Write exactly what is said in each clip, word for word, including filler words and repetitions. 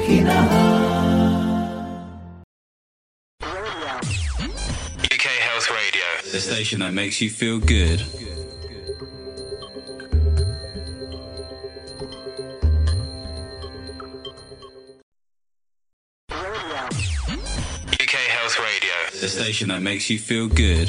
U K Health Radio, the station that makes you feel good. U K Health Radio, the station that makes you feel good.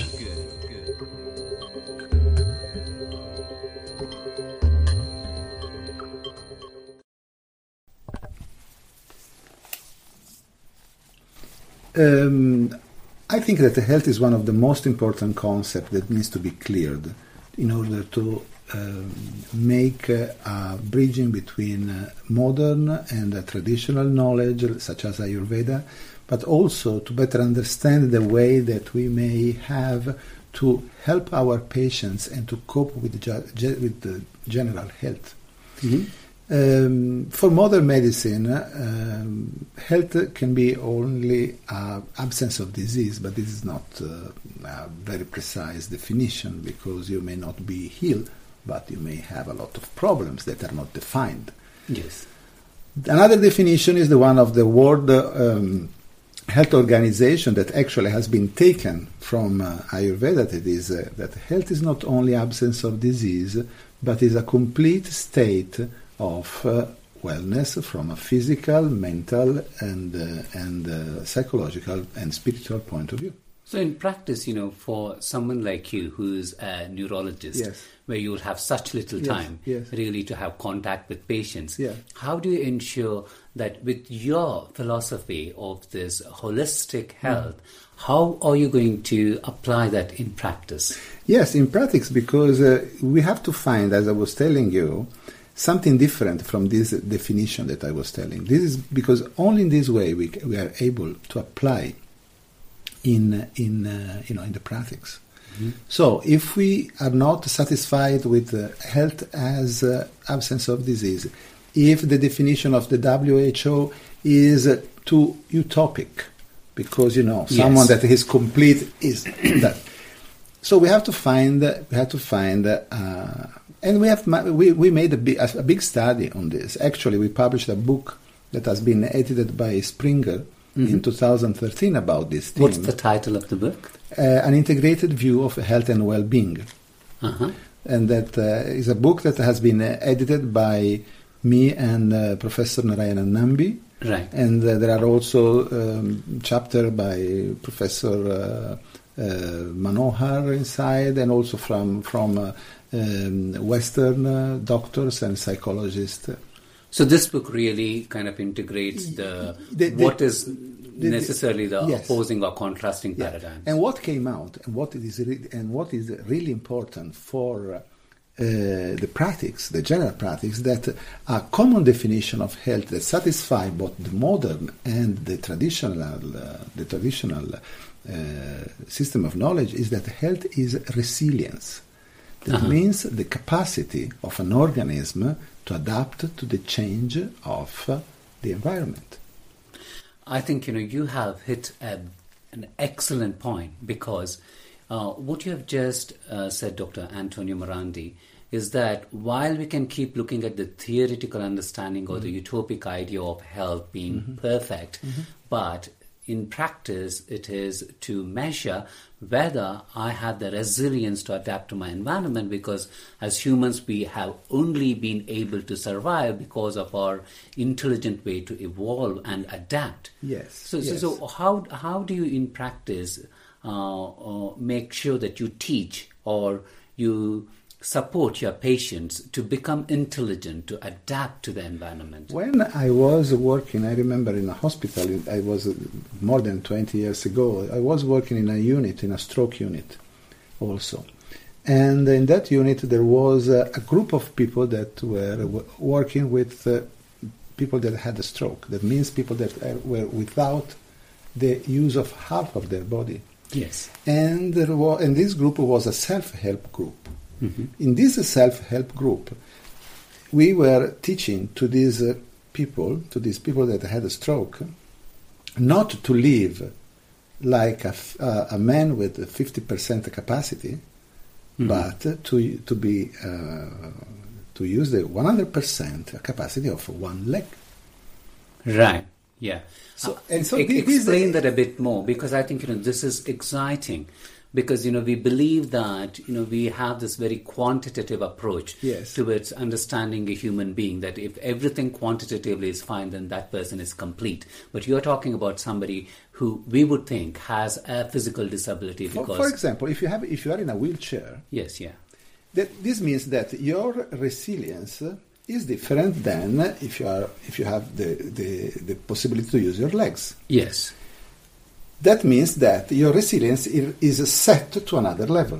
Um, I think that health is one of the most important concepts that needs to be cleared in order to um, make uh, a bridging between uh, modern and uh, traditional knowledge, such as Ayurveda, but also to better understand the way that we may have to help our patients and to cope with, ge- ge- with the general health. Mm-hmm. Um, for modern medicine, um, health can be only uh, absence of disease, but this is not uh, a very precise definition, because you may not be healed, but you may have a lot of problems that are not defined. Yes. Another definition is the one of the World um, Health Organization that actually has been taken from uh, Ayurveda. That is uh, that health is not only absence of disease, but is a complete state of uh, wellness from a physical, mental, and uh, and uh, psychological and spiritual point of view. So in practice, you know, for someone like you who's a neurologist, yes. where you'll have such little time yes, yes. really to have contact with patients, yeah. how do you ensure that with your philosophy of this holistic health, mm. how are you going to apply that in practice? Yes, in practice, because uh, we have to find, as I was telling you, something different from this definition that I was telling. This is because only in this way we we are able to apply in in uh, you know in the practice. Mm-hmm. So if we are not satisfied with uh, health as uh, absence of disease, if the definition of the W H O is uh, too utopic, because you know someone yes. that is complete is that. So we have to find we have to find. Uh, And we have we we made a big, a big study on this. Actually, we published a book that has been edited by Springer mm-hmm. in two thousand thirteen about this theme. What's the title of the book? Uh, An Integrated View of Health and Well-Being. Uh-huh. And that uh, is a book that has been uh, edited by me and uh, Professor Narayana Nambi. Right. And uh, there are also um, chapter by Professor uh, uh, Manohar inside, and also from from. Uh, Um, Western uh, doctors and psychologists. So this book really kind of integrates the, the, the what is the, necessarily the yes. opposing or contrasting yeah. paradigms. And what came out, and what is re- and what is really important for uh, the practice, the general practice, that a common definition of health that satisfies both the modern and the traditional, uh, the traditional uh, system of knowledge is that health is resilience. That uh-huh. means the capacity of an organism to adapt to the change of uh, the environment. I think, you know, you have hit a, an excellent point, because uh, what you have just uh, said, Doctor Antonio Morandi, is that while we can keep looking at the theoretical understanding or mm-hmm. the utopic idea of health being mm-hmm. perfect, mm-hmm. but in practice, it is to measure whether I have the resilience to adapt to my environment, because as humans, we have only been able to survive because of our intelligent way to evolve and adapt. Yes. So, yes. so, so how how do you in practice uh, uh, make sure that you teach or you support your patients to become intelligent, to adapt to the environment? When I was working, I remember in a hospital, I was more than twenty years ago, I was working in a unit, in a stroke unit also. And in that unit there was a, a group of people that were w- working with uh, people that had a stroke. That means people that are, were without the use of half of their body. Yes. And, there was, and this group was a self-help group. Mm-hmm. In this self-help group, we were teaching to these uh, people, to these people that had a stroke, not to live like a, uh, a man with fifty percent capacity, mm-hmm. but to to be uh, to use the one hundred percent capacity of one leg. Right. Yeah. So- Uh, and so e- thi- this- explain that a bit more, because I think, you know, this is exciting, because, you know, we believe that, you know, we have this very quantitative approach Yes. towards understanding a human being, that if everything quantitatively is fine, then that person is complete. But you're talking about somebody who we would think has a physical disability For, because... for example, if you have if you are in a wheelchair, Yes, yeah. that this means that your resilience is different than if you are if you have the, the, the possibility to use your legs. Yes. That means that your resilience i- is set to another level.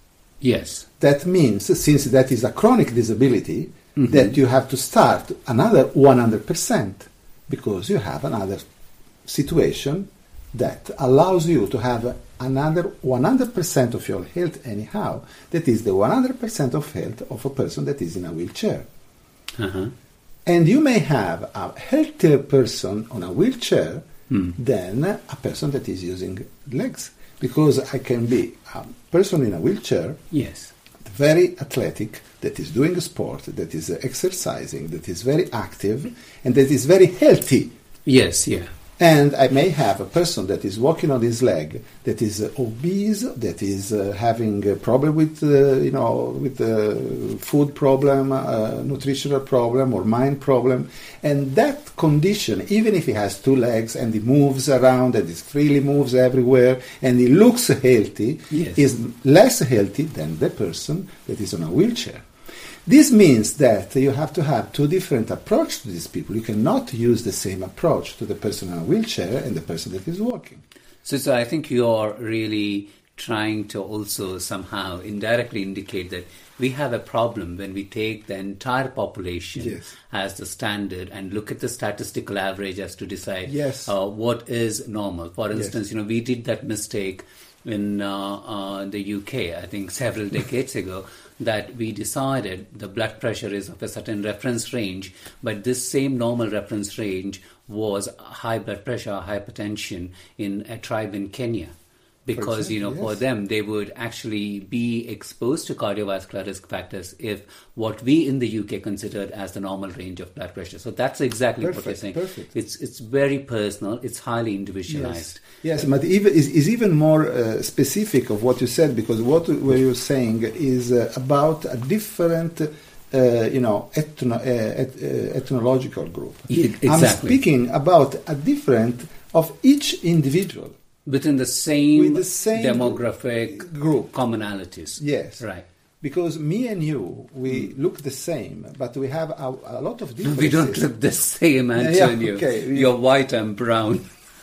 Yes. That means, since that is a chronic disability, that you have to start another one hundred percent because you have another situation that allows you to have another one hundred percent of your health anyhow, that is the one hundred percent of health of a person that is in a wheelchair. Uh-huh. And you may have a healthier person on a wheelchair than a person that is using legs. Because I can be a person in a wheelchair, Yes. very athletic, that is doing sport, that is exercising, that is very active, and that is very healthy. Yes, yeah. And I may have a person that is walking on his leg, that is uh, obese, that is uh, having a problem with, uh, you know, with uh, food problem, uh, nutritional problem, or mind problem. And that condition, even if he has two legs and he moves around and he freely moves everywhere and he looks healthy, Yes. is less healthy than the person that is on a wheelchair. This means that you have to have two different approaches to these people. You cannot use the same approach to the person in a wheelchair and the person that is walking. So, so I think you're really trying to also somehow indirectly indicate that we have a problem when we take the entire population Yes. as the standard and look at the statistical average as to decide Yes. uh, what is normal. For instance, you know, we did that mistake in uh, uh, the U K, I think several decades ago, that we decided the blood pressure is of a certain reference range, but this same normal reference range was high blood pressure, hypertension in a tribe in Kenya. Because, you know, example, for yes. them, they would actually be exposed to cardiovascular risk factors if what we in the U K considered as the normal range of blood pressure. So that's exactly what you're Perfect, saying. perfect. It's it's very personal. It's highly individualized. Yes, yes, but even is, is even more uh, specific of what you said, because what what you're saying is uh, about a different, uh, you know, ethno, uh, eth, uh, ethnological group. Yeah, I'm exactly. speaking about a different of each individual. Within the same, With the same demographic group. commonalities. Yes. Right. Because me and you, we look the same, but we have a, a lot of differences. We don't look the same, Yeah, Antonio. yeah, okay. We- You're white, I'm brown.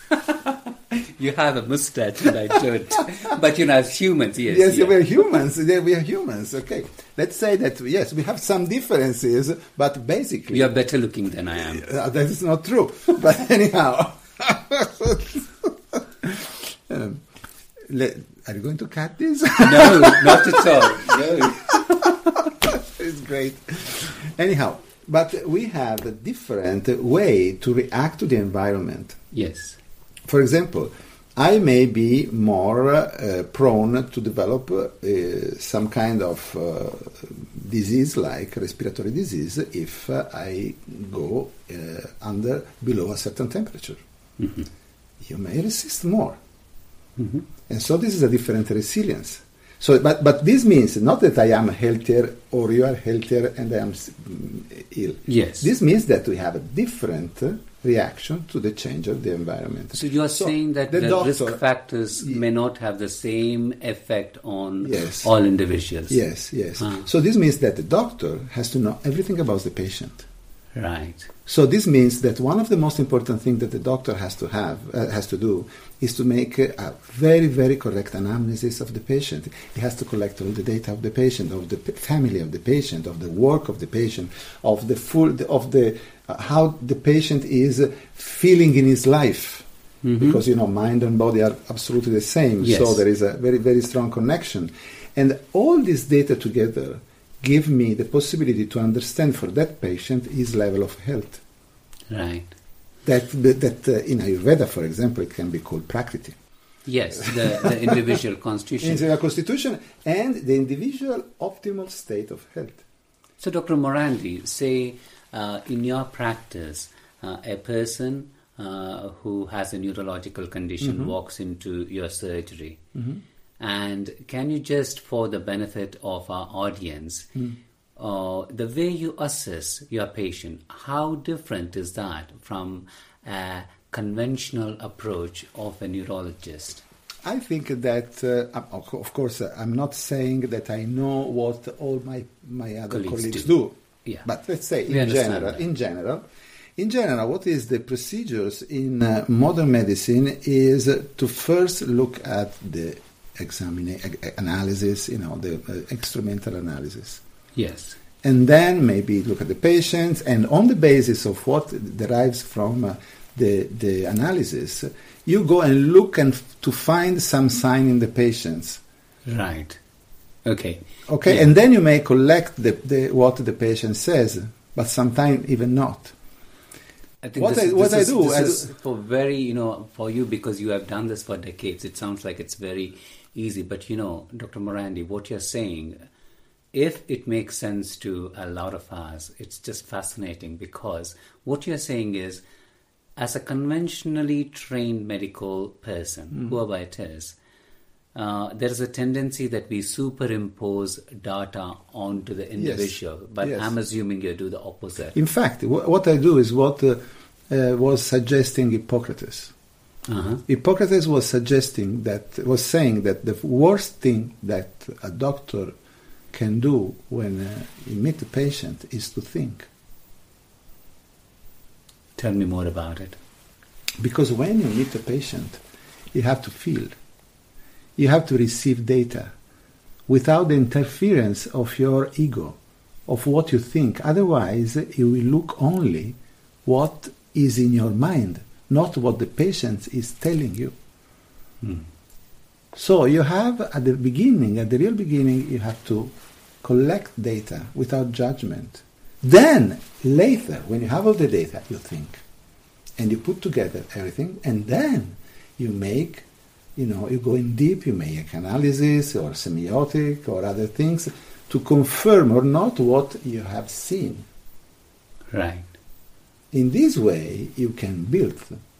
You have a mustache and I don't. But, you know, as humans, yes. Yes, yeah. we're humans. Yeah, we are humans. Okay. Let's say that, yes, we have some differences, but basically... You're better looking than I am. Uh, that is not true. But anyhow... um, le- are you going to cut this? No, not at all. No. It's great. Anyhow, but we have a different way to react to the environment. Yes. For example, I may be more uh, prone to develop uh, some kind of uh, disease like respiratory disease if uh, I go uh, under below a certain temperature. Mm-hmm. You may resist more. Mm-hmm. And so this is a different resilience. So, but, but this means not that I am healthier or you are healthier and I am mm, ill. Yes. This means that we have a different uh, reaction to the change of the environment. So you are So saying that the the, doctor- risk factors Ye- may not have the same effect on Yes. all individuals. Yes, yes. Ah. So this means that the doctor has to know everything about the patient. Right. So this means that one of the most important things that the doctor has to have uh, has to do is to make a, a very very correct anamnesis of the patient. He has to collect all the data of the patient, of the p- family of the patient, of the work of the patient, of the full of the uh, how the patient is feeling in his life. Mm-hmm. Because you know mind and body are absolutely the same. Yes. So there is a very very strong connection, and all this data together give me the possibility to understand for that patient his level of health. Right. That that uh, in Ayurveda, for example, it can be called prakriti. Yes, the, the individual constitution. In the constitution and the individual optimal state of health. So, Doctor Morandi, say uh, in your practice, uh, a person uh, who has a neurological condition Mm-hmm. walks into your surgery. Mm-hmm. And can you just, for the benefit of our audience, Mm. uh, the way you assess your patient, how different is that from a conventional approach of a neurologist? I think that, uh, of of course, uh, I'm not saying that I know what all my, my other Colleagues colleagues, do. do. Yeah. But let's say We in understand general, that. in general, in general, what is the procedures in uh, modern medicine is uh, to first look at the examine analysis, you know, the uh, instrumental analysis. Yes. And then maybe look at the patients, and on the basis of what derives from uh, the the analysis, you go and look and f- to find some sign in the patients. Right. Okay. Okay, Yeah. and then you may collect the, the what the patient says, but sometimes even not. I think What this, I- is- what this I is, do, this I is do- for very, you know, for you, because you have done this for decades, it sounds like it's very easy. But, you know, Doctor Morandi, what you're saying, if it makes sense to a lot of us, it's just fascinating, because what you're saying is, as a conventionally trained medical person, Mm. whoever it is, uh, there is a tendency that we superimpose data onto the individual. But Yes. I'm assuming you do the opposite. In fact, wh- what I do is what uh, uh, was suggesting Hippocrates. Uh-huh. Hippocrates was suggesting that, was saying that the worst thing that a doctor can do when uh, he meets a patient is to think. Tell me more about it. Because when you meet a patient, you have to feel. You have to receive data without the interference of your ego, of what you think. Otherwise, you will look only what is in your mind, not what the patient is telling you. Hmm. So you have, at the beginning, at the real beginning, you have to collect data without judgment. Then, later, when you have all the data, you think. And you put together everything, and then you make, you know, you go in deep, you make analysis or semiotic or other things to confirm or not what you have seen. Right. In this way, you can build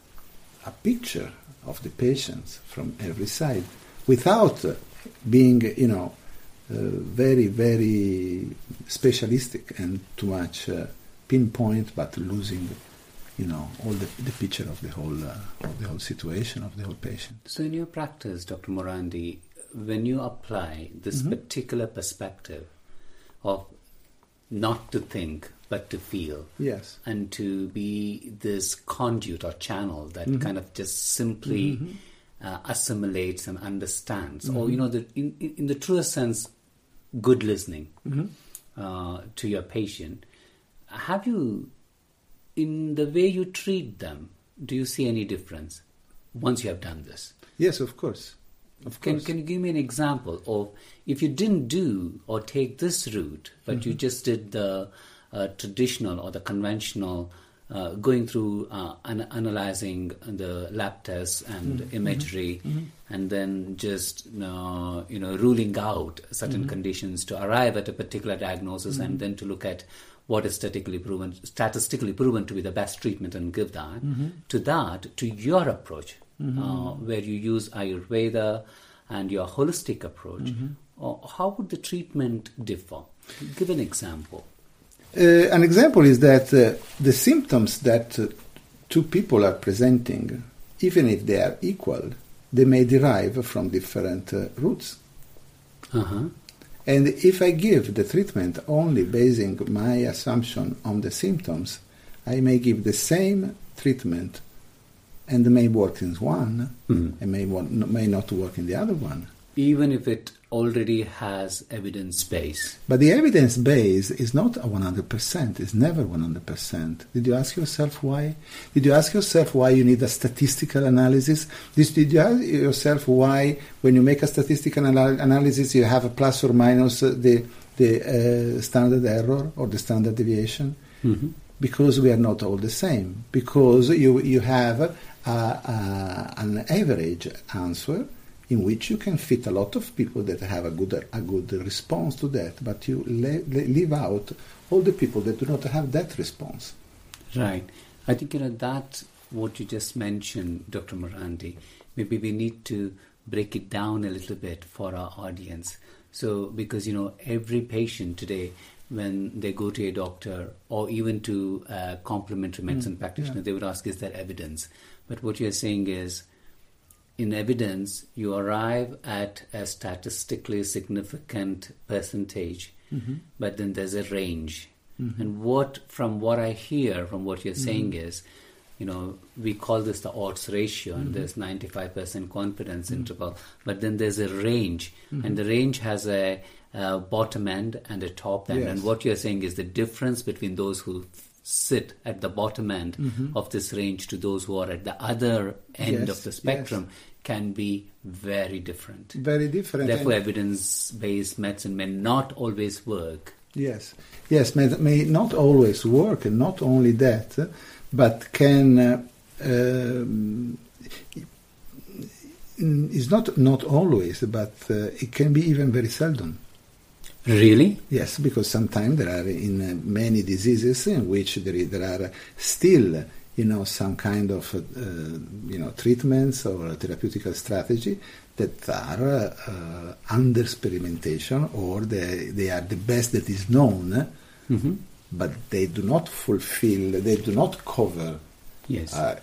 a picture of the patients from every side without uh, being, you know, uh, very, very specialistic and too much uh, pinpoint, but losing, you know, all the, the picture of the whole uh, of the whole situation of the whole patient. So in your practice, Doctor Morandi, when you apply this Mhm. particular perspective of not to think but to feel, Yes. and to be this conduit or channel that Mhm. kind of just simply Mhm. uh, assimilates and understands, or Mhm. you know, the, in, in in the truest sense, good listening Mhm. uh, to your patient. Have you, in the way you treat them, do you see any difference once you have done this? Yes, of course. Of Can course. can you give me an example of if you didn't do or take this route, but you just did the uh, traditional or the conventional, uh, going through uh, an- analyzing the lab tests and imagery, and then just uh, you know ruling out certain conditions to arrive at a particular diagnosis, and then to look at what is statistically proven statistically proven to be the best treatment and give that, to that, to your approach, uh, where you use Ayurveda and your holistic approach, uh, how would the treatment differ? Give an example. Uh, an example is that uh, the symptoms that uh, two people are presenting, even if they are equal, they may derive from different uh, roots. Uh-huh. And if I give the treatment only basing my assumption on the symptoms, I may give the same treatment and may work in one Mhm. and may, wa- may not work in the other one. Even if it already has evidence base. But the evidence base is not a one hundred percent, it's never one hundred percent. Did you ask yourself why? Did you ask yourself why you need a statistical analysis? Did did you ask yourself why, when you make a statistical anal- analysis, you have a plus or minus uh, the, the uh, standard error or the standard deviation? Mm-hmm. Because we are not all the same. Because you, you have a, a, an average answer in which you can fit a lot of people that have a good a good response to that, but you le- le- leave out all the people that do not have that response. Right. I think, you know, that what you just mentioned, Doctor Morandi, maybe we need to break it down a little bit for our audience. So, because, you know, every patient today, when they go to a doctor or even to a complementary medicine mm, practitioner, yeah. they would ask, is there evidence? But what you're saying is, in evidence, you arrive at a statistically significant percentage, mm-hmm. but then there's a range. Mm-hmm. And what, from what I hear, from what you're saying mm-hmm. is, you know, we call this the odds ratio, and mm-hmm. there's ninety-five percent confidence mm-hmm. interval, but then there's a range, mm-hmm. and the range has a, a bottom end and a top end. Yes. And what you're saying is the difference between those who sit at the bottom end mm-hmm. of this range to those who are at the other end yes. of the spectrum yes. can be very different. Very different. Therefore, evidence-based medicine may not always work. Yes, yes, may, may not always work, and not only that, but can uh, um, is not not always, but uh, it can be even very seldom. Really? Yes, because sometimes there are in uh, many diseases in which there, is, there are still, you know, some kind of, uh, you know, treatments or therapeutic strategy that are uh, under experimentation, or they, they are the best that is known, mm-hmm. but they do not fulfill, they do not cover yes. uh,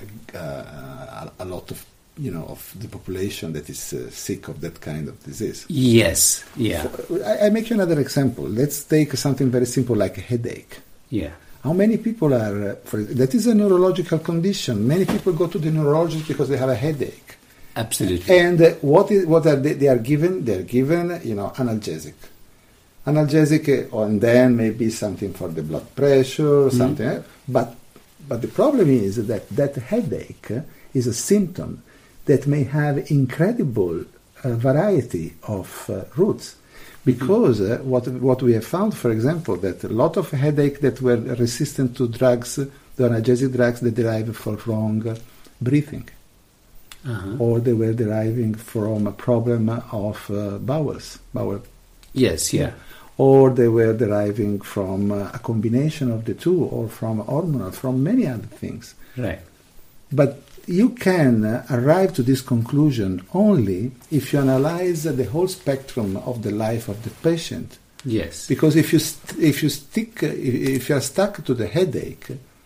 uh, a lot of, you know, of the population that is uh, sick of that kind of disease. Yes, yeah. For, I, I make you another example. Let's take something very simple like a headache. Yeah. How many people are, uh, for, that is a neurological condition. Many people go to the neurologist because they have a headache. Absolutely. And uh, what is what are they, they are given? They are given, you know, analgesic. Analgesic, uh, and then maybe something for the blood pressure, mm-hmm. something. Uh, but but the problem is that that headache uh, is a symptom that may have incredible uh, variety of uh, roots. Because uh, what what we have found, for example, that a lot of headache that were resistant to drugs, the analgesic drugs, they derive from wrong uh, breathing. Uh-huh. Or they were deriving from a problem of uh, bowels. Bowel. Yes, yeah. Or they were deriving from uh, a combination of the two, or from hormonal, from many other things. Right. But you can uh, arrive to this conclusion only if you analyze uh, the whole spectrum of the life of the patient. Yes. Because if you st- if you stick uh, if you are stuck to the headache,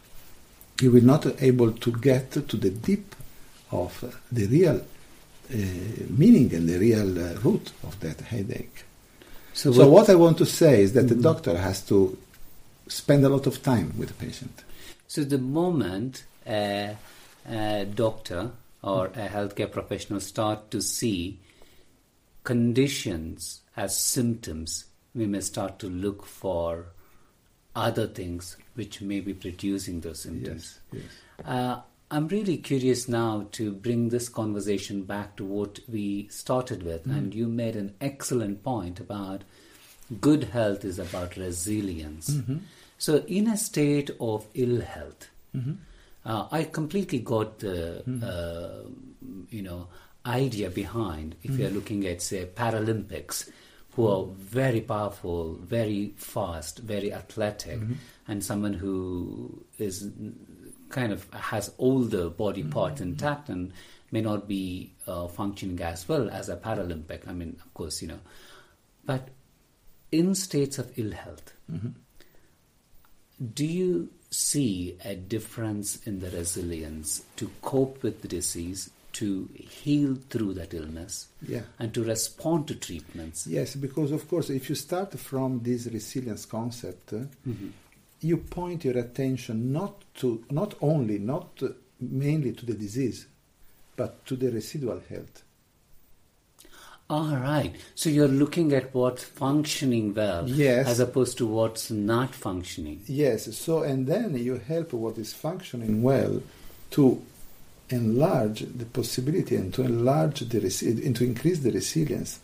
you will not be able to get to the deep of uh, the real uh, meaning and the real uh, root of that headache. So, so what, what I want to say is that mm-hmm. the doctor has to spend a lot of time with the patient. So the moment uh, a doctor or a healthcare professional start to see conditions as symptoms, we may start to look for other things which may be producing those symptoms. Yes, yes. Uh, I'm really curious now to bring this conversation back to what we started with. Mm. And you made an excellent point about good health is about resilience. Mm-hmm. So in a state of ill health, mm-hmm. uh, I completely got the, mm-hmm. uh, you know, idea behind, if mm-hmm. you're looking at, say, Paralympics, who are very powerful, very fast, very athletic, mm-hmm. and someone who is kind of has all the body parts mm-hmm. intact and may not be uh, functioning as well as a Paralympic. I mean, of course, you know. But in states of ill health, mm-hmm. do you see a difference in the resilience to cope with the disease, to heal through that illness, yeah. and to respond to treatments? Yes, because, of course, if you start from this resilience concept, mm-hmm. you point your attention not to, not only, not mainly to the disease, but to the residual health. All right. So you're looking at what's functioning well, yes. as opposed to what's not functioning. Yes. So, and then you help what is functioning well to enlarge the possibility and to enlarge the resi- and to increase the resilience.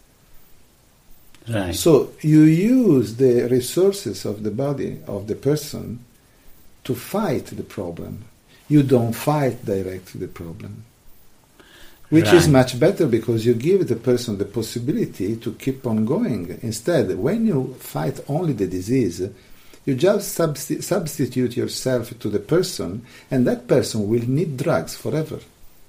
Right. So you use the resources of the body of the person to fight the problem. You don't fight directly the problem, which right. is much better because you give the person the possibility to keep on going. Instead, when you fight only the disease, You just substi- substitute yourself to the person, and that person will need drugs forever.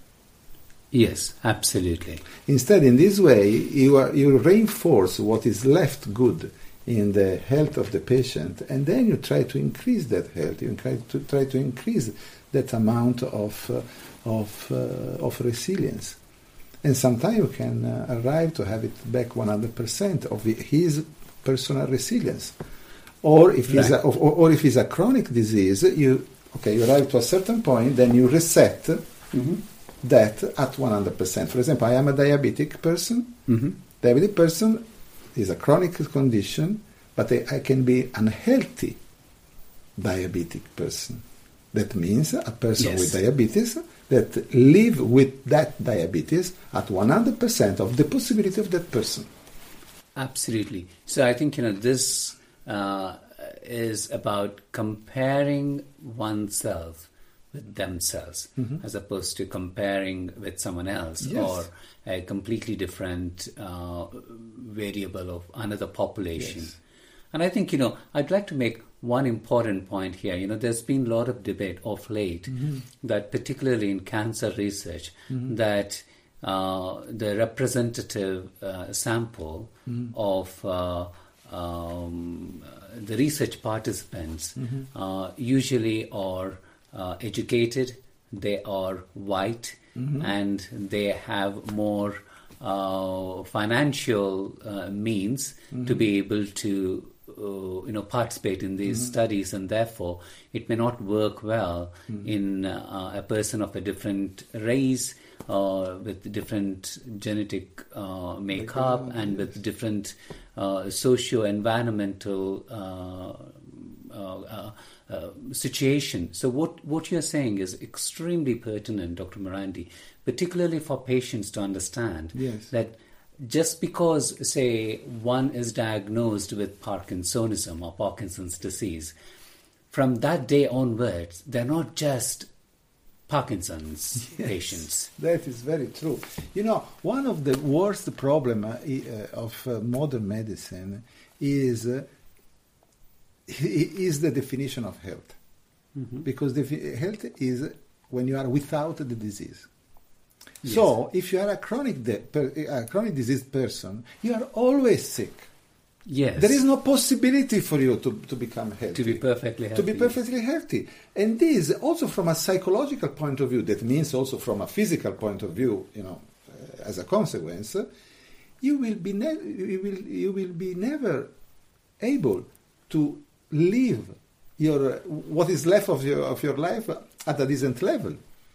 Yes, absolutely. Instead, in this way, you are, you reinforce what is left good in the health of the patient, and then you try to increase that health. You try to try to increase that amount of uh, of uh, of resilience, and sometimes you can uh, arrive to have it back one hundred percent of his personal resilience. Or if right. it's a, or, or if it's a chronic disease, you okay, you arrive to a certain point, then you reset mm-hmm. that at one hundred percent. For example, I am a diabetic person. Mm-hmm. Diabetic person is a chronic condition, but I, I can be unhealthy diabetic person. That means a person yes. with diabetes that live with that diabetes at one hundred percent of the possibility of that person. Absolutely. So I think, you know, this uh, is about comparing oneself with themselves mm-hmm. as opposed to comparing with someone else yes. or a completely different uh, variable of another population. Yes. And I think, you know, I'd like to make one important point here. You know, there's been a lot of debate of late mm-hmm. that particularly in cancer research mm-hmm. that uh, the representative uh, sample mm-hmm. of uh, um, the research participants mm-hmm. uh, usually are uh, educated, they are white, mm-hmm. and they have more uh, financial uh, means mm-hmm. to be able to Uh, you know, participate in these mm-hmm. studies, and therefore it may not work well mm-hmm. in uh, a person of a different race or uh, with different genetic uh, makeup like, uh, and yes. with different uh, socio-environmental uh, uh, uh, uh, situation. So what, what you're saying is extremely pertinent, Doctor Morandi, particularly for patients to understand yes. that just because, say, one is diagnosed with Parkinsonism or Parkinson's disease, from that day onwards, they're not just Parkinson's yes, patients. That is very true. You know, one of the worst problems uh, of uh, modern medicine is uh, is the definition of health. Mm-hmm. Because defi- health is when you are without the disease. Yes. So, if you are a chronic de- per- a chronic diseased person, you are always sick. Yes. There is no possibility for you to, to become healthy. To be perfectly healthy. To be perfectly healthy. And this, also from a psychological point of view, that means also from a physical point of view, you know, uh, as a consequence, you will be ne- you will you will be never able to live your what is left of your of your life at a decent level.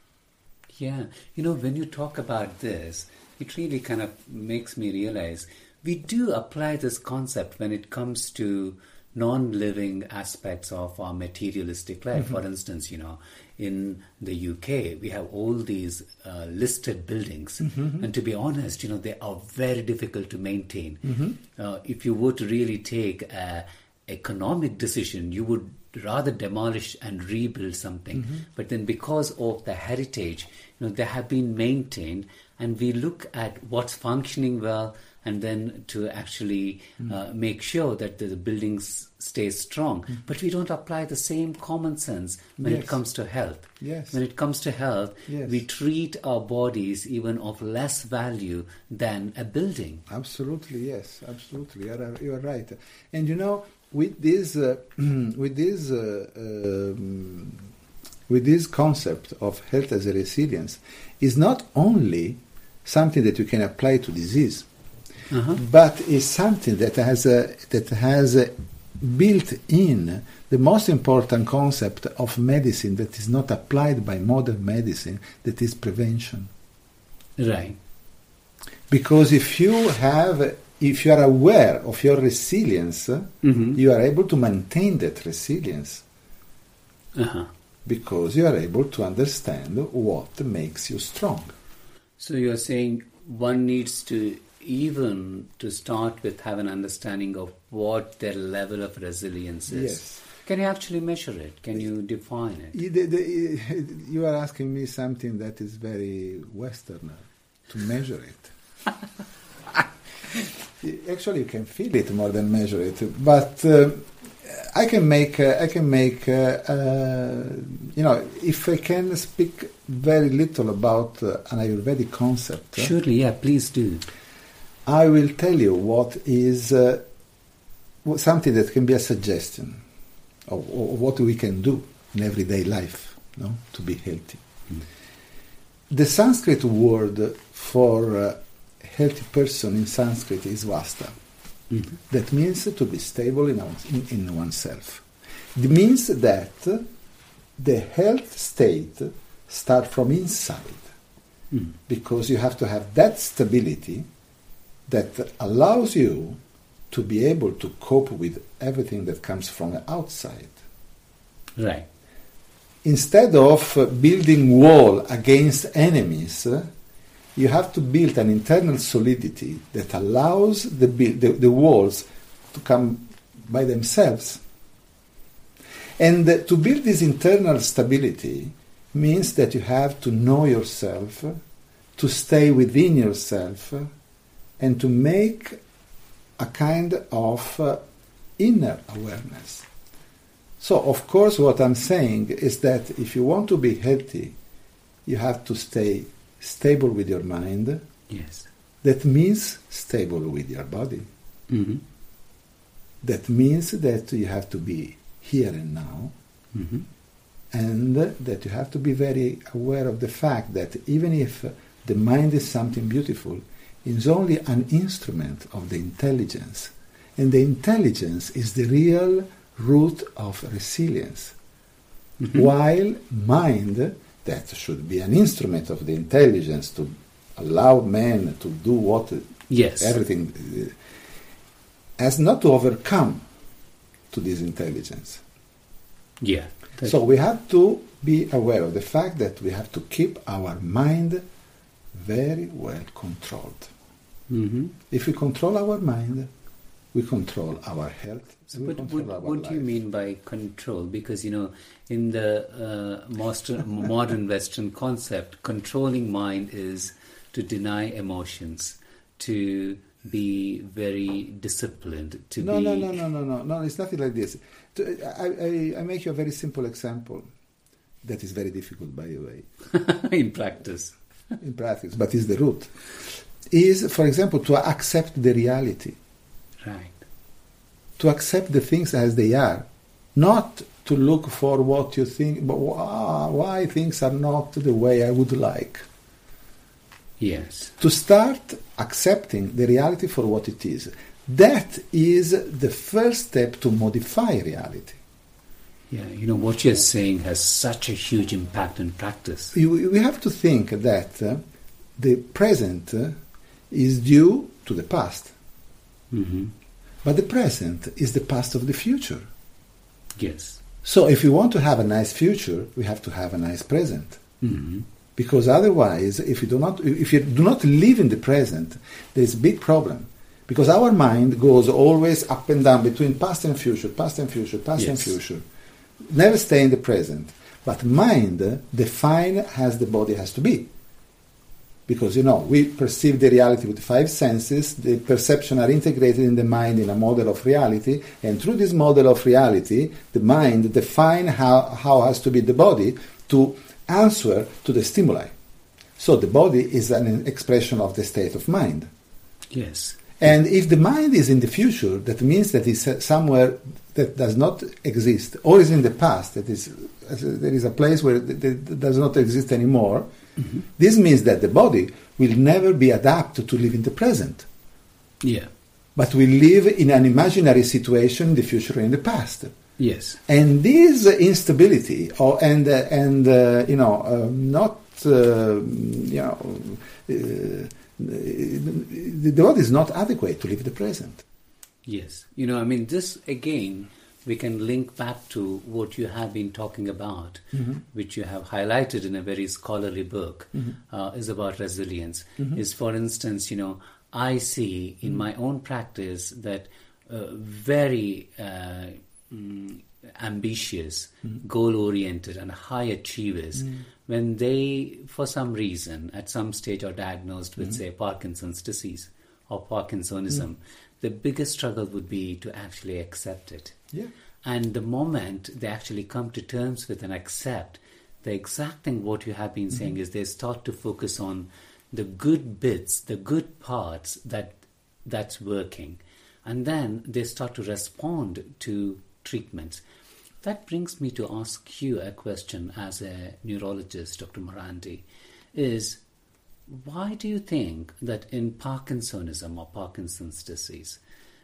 Yeah, you know, when you talk about this, it really kind of makes me realize we do apply this concept when it comes to non-living aspects of our materialistic life. Mm-hmm. For instance, you know, in the U K, we have all these uh, listed buildings. Mm-hmm. And to be honest, you know, they are very difficult to maintain. Mm-hmm. Uh, if you were to really take an economic decision, you would rather demolish and rebuild something. Mm-hmm. But then because of the heritage, you know, they have been maintained, and we look at what's functioning well, and then to actually mm. uh, make sure that the, the buildings stay strong. Mm. But we don't apply the same common sense when yes. it comes to health. Yes. When it comes to health, yes. we treat our bodies even of less value than a building. Absolutely, yes, absolutely. You're, you're right. And you know, with this, uh, with this, uh, um, with this concept of health as a resilience, is not only something that you can apply to disease. Uh-huh. But is something that has a, that has a built in the most important concept of medicine that is not applied by modern medicine, that is prevention. Right. Because if you have, if you are aware of your resilience, mm-hmm. you are able to maintain that resilience. Uh-huh. Because you are able to understand what makes you strong. So you're saying one needs to even to start with have an understanding of what their level of resilience is. Yes. Can you actually measure it? Can you define it? You, the, the, you are asking me something that is very Western, to measure it. Actually, you can feel it more than measure it. But uh, I can make, uh, I can make, uh, uh, you know, if I can speak very little about uh, an Ayurvedic concept. Surely, yeah, please do. I will tell you what is uh, something that can be a suggestion of, of what we can do in everyday life, no, to be healthy. Mm. The Sanskrit word for uh, healthy person in Sanskrit is vasta. Mm-hmm. That means to be stable in, our, in, in oneself. It means that the health state starts from inside, mm. because you have to have that stability that allows you to be able to cope with everything that comes from the outside. Right. Instead of uh, building wall against enemies, uh, you have to build an internal solidity that allows the, the, the walls to come by themselves. And uh, to build this internal stability means that you have to know yourself, to stay within yourself, and to make a kind of uh, inner awareness. So, of course, what I'm saying is that if you want to be healthy, you have to stay stable with your mind. Yes. That means stable with your body. Mm-hmm. That means that you have to be here and now. Mm-hmm. And that you have to be very aware of the fact that even if the mind is something beautiful, it's only an instrument of the intelligence. And the intelligence is the real root of resilience. Mm-hmm. While mind, that should be an instrument of the intelligence to allow man to do what yes. everything uh, has not to overcome to this intelligence. Yeah. So we have to be aware of the fact that we have to keep our mind very well controlled. Mm-hmm. If we control our mind, we control our health. So but what, what do you mean by control? Because, you know, in the uh, master, modern Western concept, controlling mind is to deny emotions, to be very disciplined, to no, be... No, no, no, no, no, no, it's nothing like this. To, I, I, I make you a very simple example that is very difficult, by the way. In practice. In practice, but is the root. Is, for example, to accept the reality. Right. To accept the things as they are, not to look for what you think, but why things are not the way I would like. Yes. To start accepting the reality for what it is. That is the first step to modify reality. Yeah, you know, what you're saying has such a huge impact in practice. You, we have to think that uh, the present uh, is due to the past. Mm-hmm. But the present is the past of the future. Yes. So if we want to have a nice future, we have to have a nice present. Mm-hmm. Because otherwise, if you do not, if you do not live in the present, there is a big problem. Because our mind goes always up and down between past and future, past and future, past yes. and future. Never stay in the present. But mind define as the body has to be. Because, you know, we perceive the reality with five senses, the perception are integrated in the mind in a model of reality, and through this model of reality, the mind define how, how has to be the body to answer to the stimuli. So the body is an expression of the state of mind. Yes. And if the mind is in the future, that means that it's somewhere that does not exist, or is in the past, that is, there is a place where it does not exist anymore. Mm-hmm. This means that the body will never be adapted to live in the present. Yeah. But will live in an imaginary situation in the future and in the past. Yes. And this instability, or, and, uh, and uh, you know, uh, not, uh, you know, uh, the body is not adequate to live the present. Yes. You know, I mean, this again, we can link back to what you have been talking about, mm-hmm. which you have highlighted in a very scholarly book, mm-hmm. uh, is about resilience. Mm-hmm. Is, for instance, you know, I see in mm-hmm. my own practice that uh, very uh, mm, ambitious, mm-hmm. goal-oriented and high achievers, mm-hmm. when they, for some reason, at some stage are diagnosed with, mm-hmm. say, Parkinson's disease or Parkinsonism, mm-hmm. the biggest struggle would be to actually accept it. Yeah. And the moment they actually come to terms with and accept the exact thing what you have been mm-hmm. saying is they start to focus on the good bits, the good parts that that's working. And then they start to respond to treatments. That brings me to ask you a question as a neurologist, Doctor Morandi, is why do you think that in Parkinsonism or Parkinson's disease,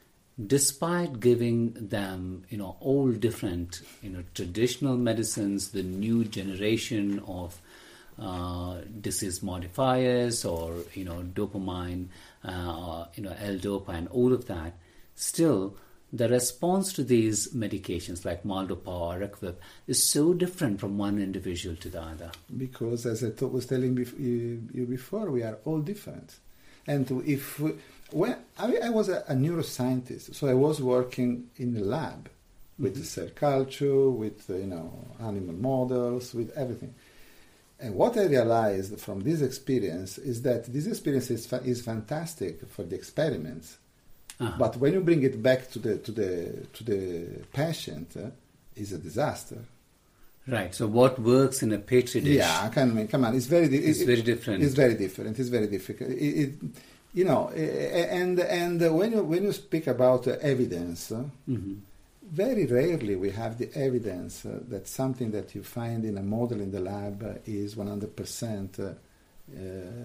despite giving them, you know, all different, you know, traditional medicines, the new generation of uh, disease modifiers or, you know, dopamine, uh, you know, L-Dopa and all of that, still the response to these medications like Maldopa or Requip is so different from one individual to the other? Because, as I was telling you before, we are all different. And if we, when I, I was a, a neuroscientist, so I was working in the lab with mm-hmm. cell culture, with you know animal models, with everything. And what I realized from this experience is that this experience is, fa- is fantastic for the experiments. Uh-huh. But when you bring it back to the to the to the patient, uh, is a disaster. Right. So what works in a petri dish? Yeah, come on, come on. It's very. Di- it's it, very different. It's very different. It's very difficult. It, it, you know, and and when you when you speak about uh, evidence, uh, mm-hmm. very rarely we have the evidence uh, that something that you find in a model in the lab uh, is one hundred percent uh, uh,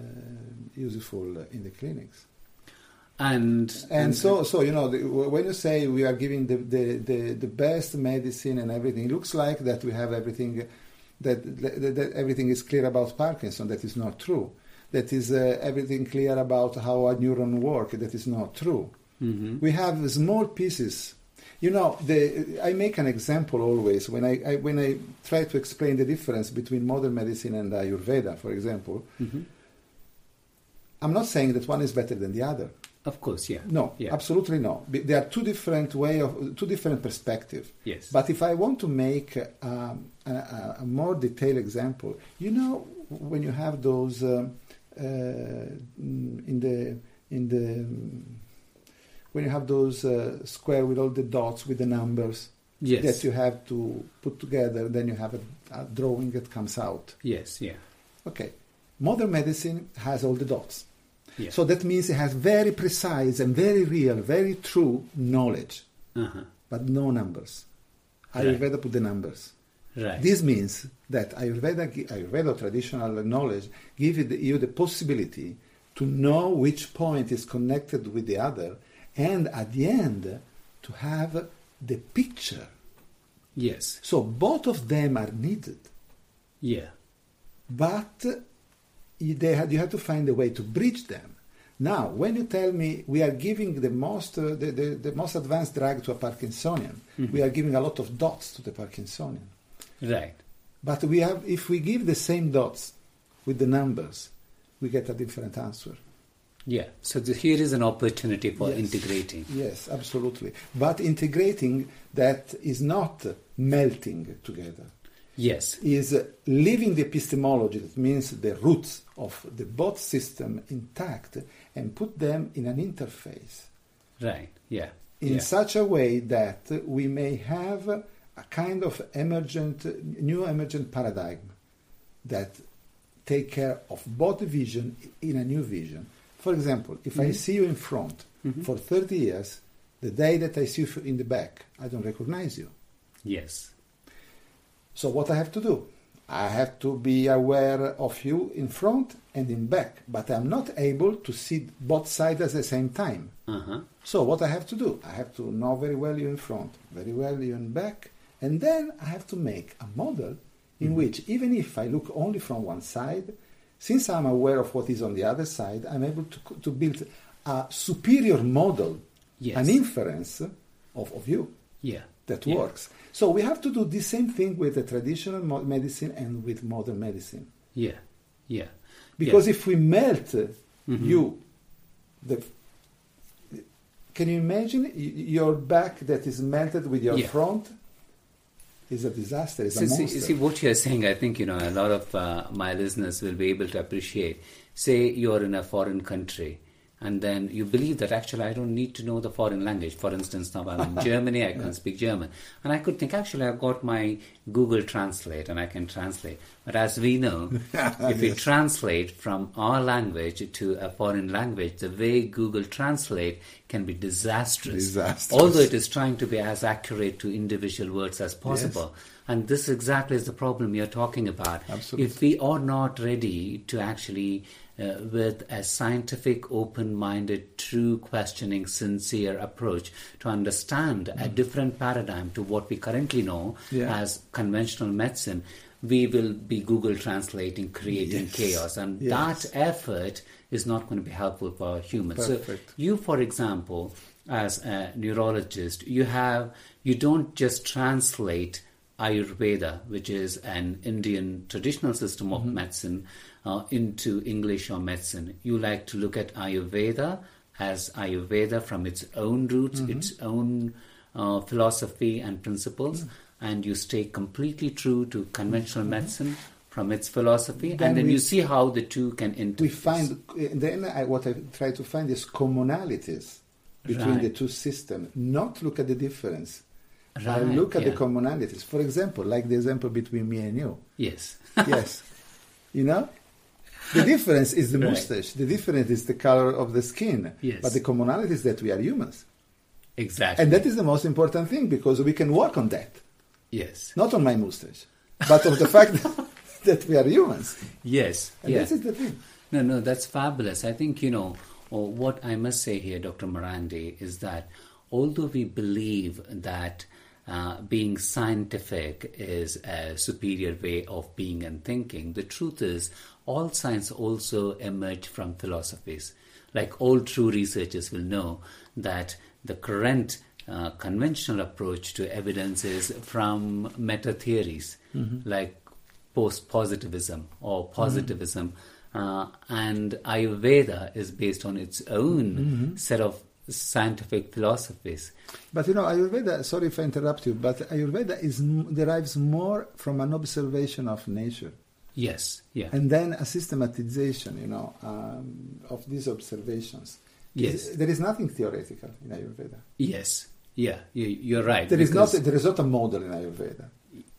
useful in the clinics. And, and and so so you know the, when you say we are giving the, the, the, the best medicine and everything, it looks like that we have everything that, that, that everything is clear about Parkinson. That is not true. That is uh, everything clear about how a neuron works. That is not true. Mm-hmm. We have small pieces. You know, the, I make an example always when I, I when I try to explain the difference between modern medicine and Ayurveda, for example. Mm-hmm. I'm not saying that one is better than the other. Of course, yeah. No, yeah. absolutely no. They are two different way of two different perspectives. Yes. But if I want to make um, a, a more detailed example, you know, when you have those uh, uh, in the in the when you have those uh, square with all the dots with the numbers yes. that you have to put together, then you have a, a drawing that comes out. Yes. Yeah. Okay. Modern medicine has all the dots. Yeah. So that means it has very precise and very real, very true knowledge, uh-huh. but no numbers. Right. Ayurveda put the numbers. Right. This means that Ayurveda, Ayurveda traditional knowledge gives you the possibility to know which point is connected with the other, and at the end to have the picture. Yes. So both of them are needed. Yeah. But You, they had, you have to find a way to bridge them. Now, when you tell me we are giving the most uh, the, the, the most advanced drug to a Parkinsonian, mm-hmm. we are giving a lot of dots to the Parkinsonian. Right. But we have, if we give the same dots with the numbers, we get a different answer. Yeah. So the, here is an opportunity for yes. integrating. Yes, absolutely. But integrating that is not melting together. Yes. Is uh, leaving the epistemology, that means the roots of the both system intact, and put them in an interface. Right, yeah. In yeah. such a way that we may have a kind of emergent, new emergent paradigm that take care of both vision in a new vision. For example, if mm-hmm. I see you in front mm-hmm. for thirty years, the day that I see you in the back, I don't recognize you. Yes. So what I have to do? I have to be aware of you in front and in back, but I'm not able to see both sides at the same time. Uh-huh. So what I have to do? I have to know very well you in front, very well you in back, and then I have to make a model in mm-hmm. which, even if I look only from one side, since I'm aware of what is on the other side, I'm able to, to build a superior model, yes. an inference of, of you yeah. that yeah. works. So we have to do the same thing with the traditional mo- medicine and with modern medicine. Yeah, yeah. Because yeah. if we melt uh, mm-hmm. you, the, can you imagine y- your back that is melted with your yeah. front? Is a disaster. It's so a see, monster. see what you're saying. I think you know a lot of uh, my listeners will be able to appreciate. Say you're in a foreign country, And then you believe that actually I don't need to know the foreign language. For instance, now I'm in Germany, I can speak German. And I could think, actually, I've got my Google Translate and I can translate. But as we know, if we Yes. translate from our language to a foreign language, the way Google Translate can be disastrous. Disastrous. Although it is trying to be as accurate to individual words as possible. And this exactly is the problem you're talking about. Absolutely. If we are not ready to actually, uh, with a scientific, open-minded, true, questioning, sincere approach to understand a different paradigm to what we currently know Yeah. as conventional medicine, we will be Google translating, creating Yes. chaos. And Yes. that effort is not going to be helpful for humans. Perfect. So you, for example, as a neurologist, you have you don't just translate Ayurveda, which is an Indian traditional system of medicine, uh, into English or medicine. You like to look at Ayurveda as Ayurveda from its own roots, its own uh, philosophy and principles, and you stay completely true to conventional medicine from its philosophy, Then and then we- you see how the two can interface. We find, then I, what I try to find is commonalities between Right. the two systems, not look at the difference. I Right, look at yeah. the commonalities. For example, like the example between me and you. Yes. Yes. You know? The difference is the Right. mustache. The difference is the color of the skin. Yes. But the commonality is that we are humans. Exactly. And that is the most important thing because we can work on that. yes. Not on my mustache, but of the fact that we are humans. Yes. And yeah. this is the thing. No, no, that's fabulous. I think, you know, or what I must say here, Doctor Morandi, is that although we believe that uh, being scientific is a superior way of being and thinking, the truth is all science also emerged from philosophies. Like all true researchers will know that the current uh, conventional approach to evidence is from meta theories, like post-positivism or positivism. Uh, and Ayurveda is based on its own set of scientific philosophies. But you know, Ayurveda, sorry if I interrupt you, but Ayurveda is derives more from an observation of nature. Yes, yeah. And then a systematization, you know, um, of these observations. Yes. There is nothing theoretical in Ayurveda. Yes, yeah, you, you're right. There is not. because- There is not a model in Ayurveda.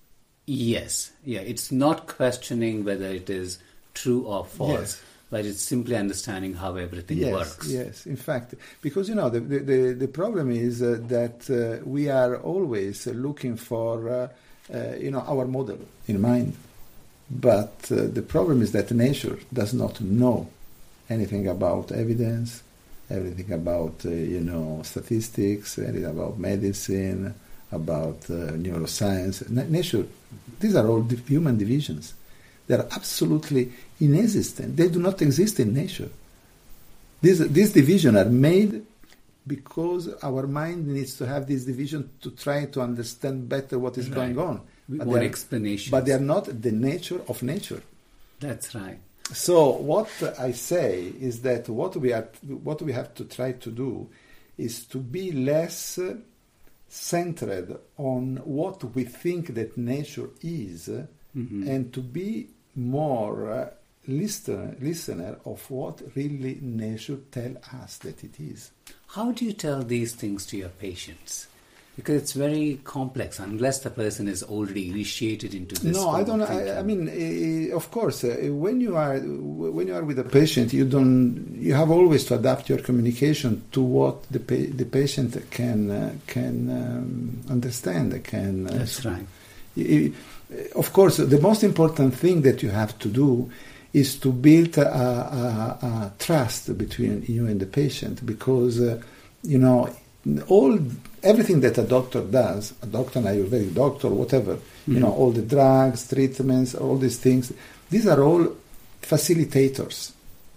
Yes, yeah. It's not questioning whether it is true or false, Yes. but it's simply understanding how everything Yes, works. yes. In fact, because you know the the, the, the problem is uh, that uh, we are always looking for uh, uh, you know our model in mind, but uh, the problem is that nature does not know anything about evidence, everything about uh, you know statistics, anything about medicine, about uh, neuroscience. Na- nature, these are all di- human divisions. They are absolutely inexistent. They do not exist in nature. These, these divisions are made because our mind needs to have this division to try to understand better what is Right. going on. We But want they are- explanations. But they are not the nature of nature. That's right. So what I say is that what we are, what we have to try to do is to be less uh, centered on what we think that nature is, uh, Mhm. and to be more uh, listener, listener of what really nature tell us that it is. How do you tell these things to your patients? Because it's very complex unless the person is already initiated into this. No, form I don't. of I, I thinking. mean, uh, of course, uh, when you are when you are with a patient, you don't. You have always to adapt your communication to what the pa- the patient can uh, can um, understand. Can. Uh, That's right. y- y- Of course, the most important thing that you have to do is to build a, a, a trust between you and the patient, because uh, you know all everything that a doctor does, a doctor, an Ayurvedic doctor, whatever, mm-hmm. you know, all the drugs, treatments, all these things, these are all facilitators.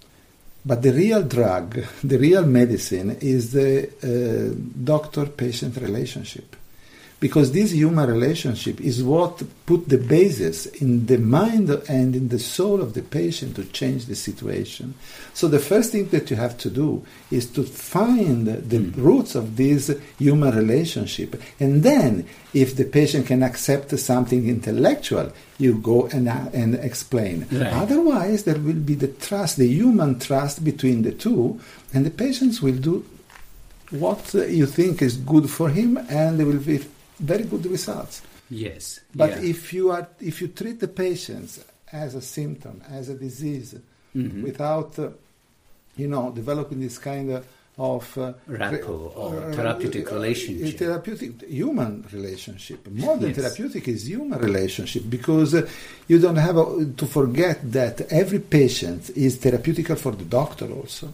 But the real drug, the real medicine, is the uh, doctor-patient relationship. because this human relationship is what put the basis in the mind and in the soul of the patient to change the situation. So the first thing that you have to do is to find the mm. roots of this human relationship. And then, if the patient can accept something intellectual, you go and, uh, and explain. Right. Otherwise, there will be the trust, the human trust between the two, and the patients will do what you think is good for him, and there will be very good results. Yes. But yeah. if you are, if you treat the patients as a symptom, as a disease, mm-hmm. without, uh, you know, developing this kind of, of uh, rapport or therapeutic uh, relationship, therapeutic human relationship, more than yes. therapeutic is human relationship, because uh, you don't have a, to forget that every patient is therapeutical for the doctor also.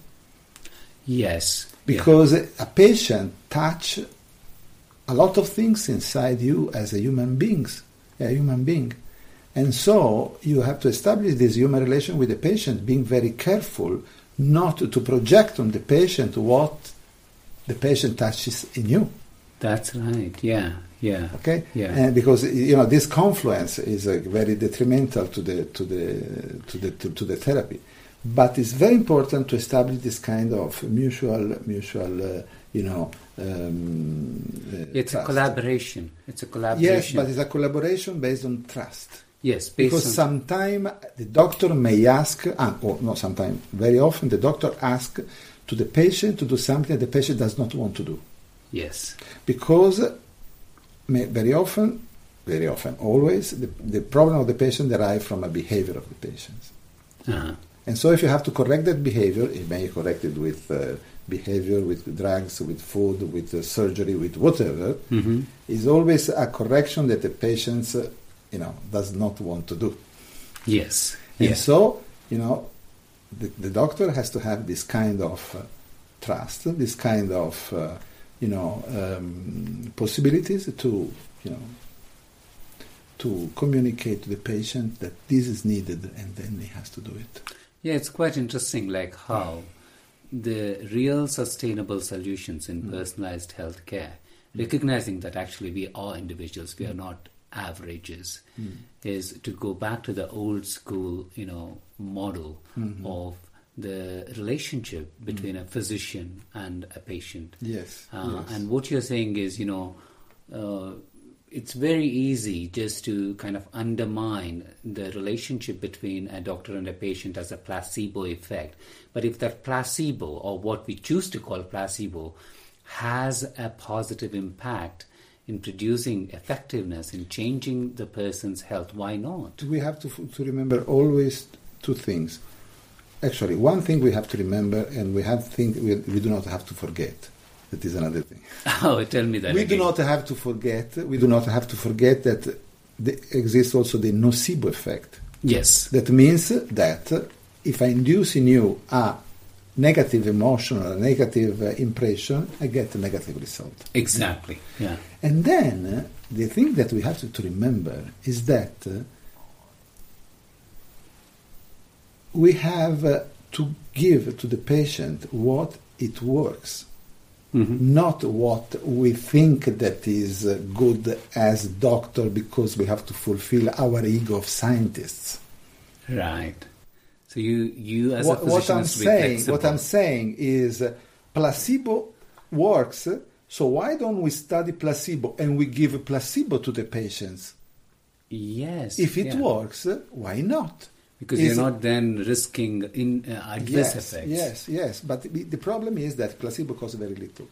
Yes. Because yeah. a patient touch a lot of things inside you as a human beings, a human being. And so you have to establish this human relation with the patient, being very careful not to project on the patient what the patient touches in you. That's right, yeah, yeah. Okay? Yeah. And because, you know, this confluence is uh, very detrimental to the, to the, to the, to, to the therapy. But it's very important to establish this kind of mutual, mutual, uh, you know, um, uh, it's trust. a collaboration. It's a collaboration. Yes, but it's a collaboration based on trust. Yes, based because on sometimes the doctor may ask, ah, or no, sometimes, very often the doctor asks to the patient to do something that the patient does not want to do. Yes. Because may, very often, very often, always, the, the problem of the patient derives from a behavior of the patients. Uh-huh. And so if you have to correct that behavior, it may be corrected with uh, behavior, with drugs, with food, with uh, surgery, with whatever, mm-hmm. is always a correction that the patient, uh, you know, does not want to do. Yes. And yes. so, you know, the, the doctor has to have this kind of uh, trust, this kind of, uh, you know, um, possibilities to, you know, to communicate to the patient that this is needed, and then he has to do it. Yeah, it's quite interesting, like how the real sustainable solutions in mm. personalized healthcare, mm. recognizing that actually we are individuals, we mm. are not averages, mm. is to go back to the old school, you know, model mm-hmm. of the relationship between mm. a physician and a patient. Yes, uh, yes. And what you're saying is, you know, uh, it's very easy just to kind of undermine the relationship between a doctor and a patient as a placebo effect. But if that placebo, or what we choose to call placebo, has a positive impact in producing effectiveness, in changing the person's health, why not? We have to, to remember always two things. Actually, one thing we have to remember, and we have think we, we do not have to forget. That is another thing. Oh, tell me that We again. do not have to forget. We do not have to forget that there exists also the nocebo effect. Yes. That means that if I induce in you a negative emotion or a negative uh, impression, I get a negative result. Exactly. Yeah. And then uh, the thing that we have to, to remember is that uh, we have uh, to give to the patient what it works. Mm-hmm. Not what we think that is good as doctor, because we have to fulfill our ego of scientists. Right. So you, you as what, a physician, what I'm has to be saying, flexible. what I'm saying is, uh, placebo works. So why don't we study placebo and we give placebo to the patients? Yes. If it yeah. works, why not? Because is you're not then risking in uh, adverse yes, effects. Yes, yes. But the, the problem is that placebo costs very little.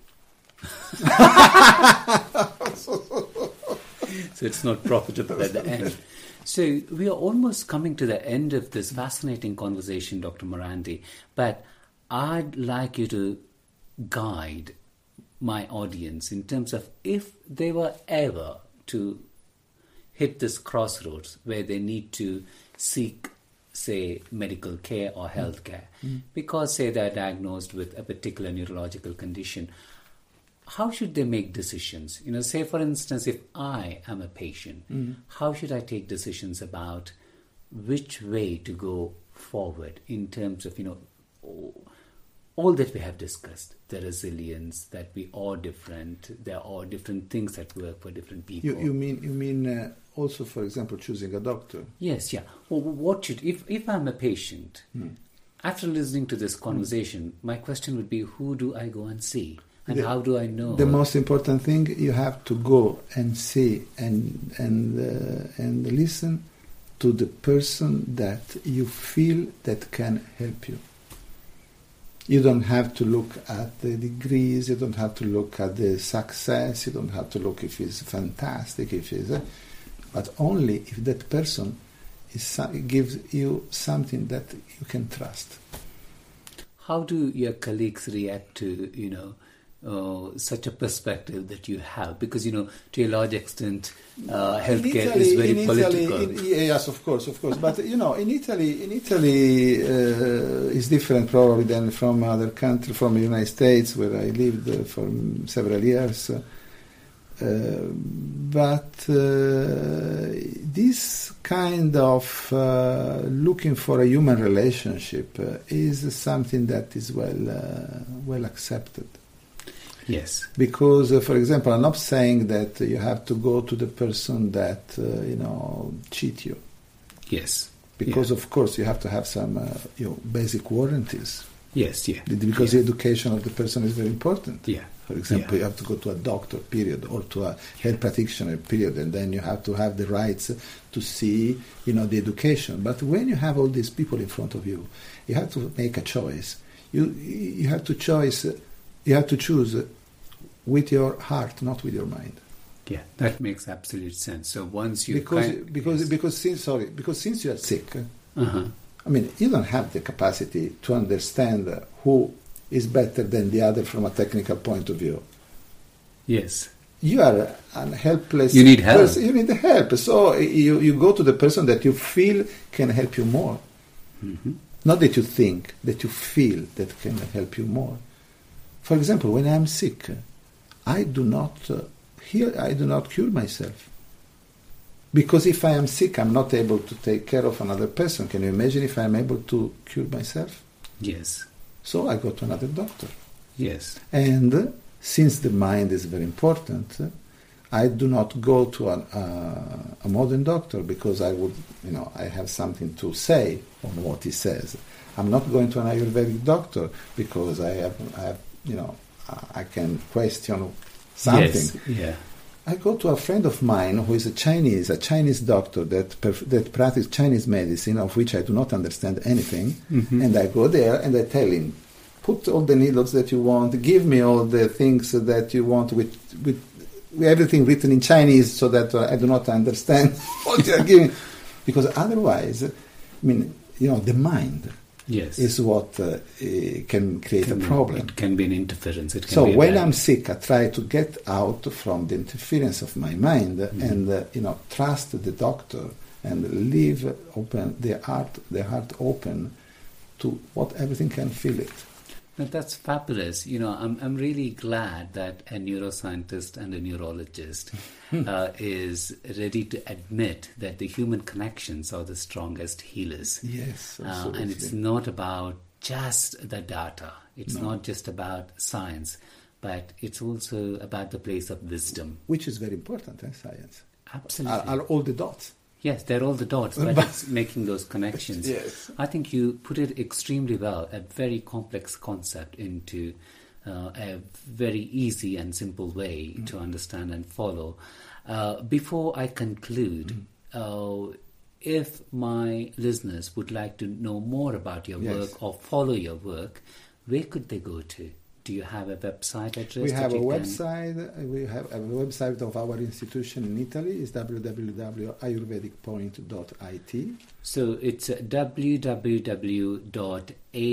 So it's not profitable at the end. So we are almost coming to the end of this fascinating conversation, Doctor Morandi. But I'd like you to guide my audience in terms of if they were ever to hit this crossroads where they need to seek, say, medical care or health care, mm. because, say, they're diagnosed with a particular neurological condition, how should they make decisions? You know, say, for instance, if I am a patient, mm. how should I take decisions about which way to go forward in terms of, you know, all that we have discussed, the resilience, that we are different, there are different things that work for different people. You, you mean you mean uh, also, for example, choosing a doctor? Yes, yeah. Well, what should if if I'm a patient, hmm. after listening to this conversation, hmm. my question would be, who do I go and see, and the, how do I know? The most important thing, you have to go and see and and uh, and listen to the person that you feel that can help you. You don't have to look at the degrees, you don't have to look at the success, you don't have to look if it's fantastic, if it's, uh, but only if that person is, gives you something that you can trust. How do your colleagues react to, you know, uh, such a perspective that you have? Because, you know, to a large extent, uh, healthcare Italy, is very in political. Italy, in, yes, of course, of course. But, you know, in Italy, in Italy uh, is different probably than from other countries, from the United States, where I lived uh, for several years. Uh, but uh, this kind of uh, looking for a human relationship uh, is something that is well uh, well accepted. Yes. Because, uh, for example, I'm not saying that you have to go to the person that, uh, you know, cheat you. Yes. Because, yeah. of course, you have to have some, uh, you know, basic warranties. Yes, yeah. Because yeah. the education of the person is very important. Yeah. For example, yeah. you have to go to a doctor, period, or to a health practitioner, period, and then you have to have the rights to see, you know, the education. But when you have all these people in front of you, you have to make a choice. You you have to choice. You have to choose with your heart, not with your mind. Yeah, that makes absolute sense. So once you because kind, because yes. because since sorry because since you are sick, uh-huh. I mean, you don't have the capacity to understand who is better than the other from a technical point of view. Yes. You are a helpless You need help. person. You need help. So you, you go to the person that you feel can help you more. Mm-hmm. Not that you think, that you feel that can help you more. For example, when I am sick, I do not uh, heal, I do not cure myself. Because if I am sick, I'm not able to take care of another person. Can you imagine if I'm able to cure myself? Yes. So I go to another doctor. Yes. And uh, since the mind is very important, uh, I do not go to an, uh, a modern doctor because I would, you know, I have something to say on what he says. I'm not going to an Ayurvedic doctor because I have, I have you know, I can question something. Yes. Yeah. I go to a friend of mine who is a Chinese, a Chinese doctor that perf- that practices Chinese medicine, of which I do not understand anything, mm-hmm. and I go there and I tell him, put all the needles that you want, give me all the things that you want with with, with everything written in Chinese so that uh, I do not understand what you are giving. Because otherwise, I mean, you know, the mind yes. is what uh, can create can, a problem. It can be an interference. It can so be when bad. I'm sick, I try to get out from the interference of my mind mm-hmm. and uh, you know, trust the doctor and leave open the heart, the heart open to what everything can feel it. Now, that's fabulous. You know, I'm I'm really glad that a neuroscientist and a neurologist uh, is ready to admit that the human connections are the strongest healers. Yes, Uh, absolutely. and it's not about just the data. It's No. not just about science, but it's also about the place of wisdom. Which is very important in science. Absolutely. Are, are all the dots. Yes, they're all the dots, but it's making those connections. Yes. I think you put it extremely well, a very complex concept into uh, a very easy and simple way mm. to understand and follow. Uh, before I conclude, mm. uh, if my listeners would like to know more about your yes. work or follow your work, where could they go to? Do you have a website address? We have that a you website. Can... We have a website of our institution in Italy. It's w w w dot ayurvedic point dot I T. So it's w w w dot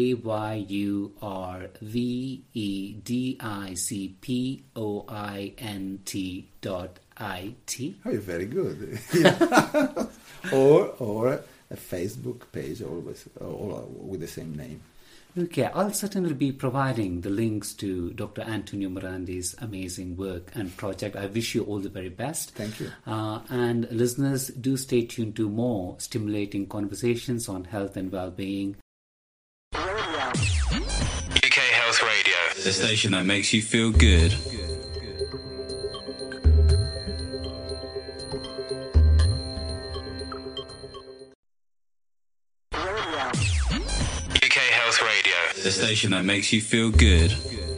ayurvedic dot I T. Oh, you're very good. or or a Facebook page, always all with the same name. Okay, I'll certainly be providing the links to Doctor Antonio Morandi's amazing work and project. I wish you all the very best. Thank you. Uh, and listeners, do stay tuned to more stimulating conversations on health and well-being. U K Health Radio, the station that makes you feel good. U K Health Radio, the station that makes you feel good.